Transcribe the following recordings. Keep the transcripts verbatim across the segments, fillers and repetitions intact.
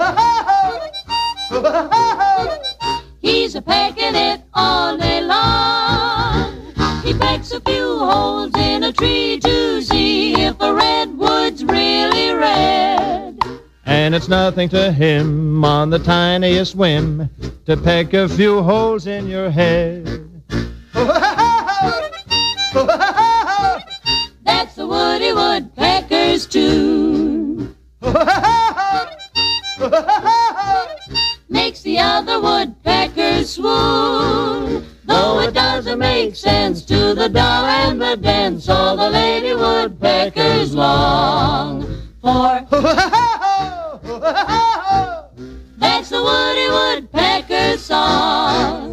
He's a pecking it all day long. He pecks a few holes in a tree to see if a redwood's really red. And it's nothing to him on the tiniest whim to peck a few holes in your head. That's the Woody Woodpecker's tune. Makes the other woodpeckers swoon. Though it doesn't make sense to the doll and the dance, all the lady woodpeckers long for. That's the Woody Woodpecker song.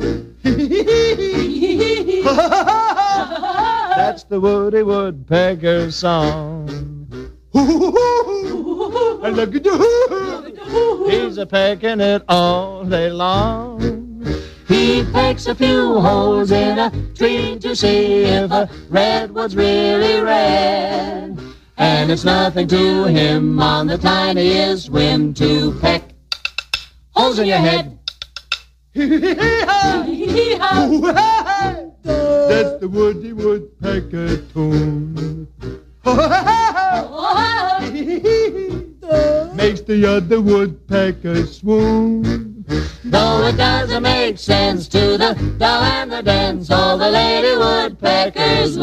That's the Woody Woodpecker song. He's a pecking it all day long. He pecks a few holes in a tree to see if a redwood's really red. And it's nothing to him on the tiniest whim to peck holes in your head. That's the Woody Woodpecker tune. Makes the other woodpecker swoon. Though it doesn't make sense to the doll and the dance, all the lady woodpeckers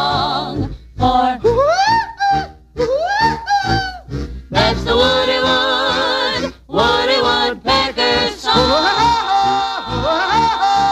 long for. That's the Woody Woodpecker.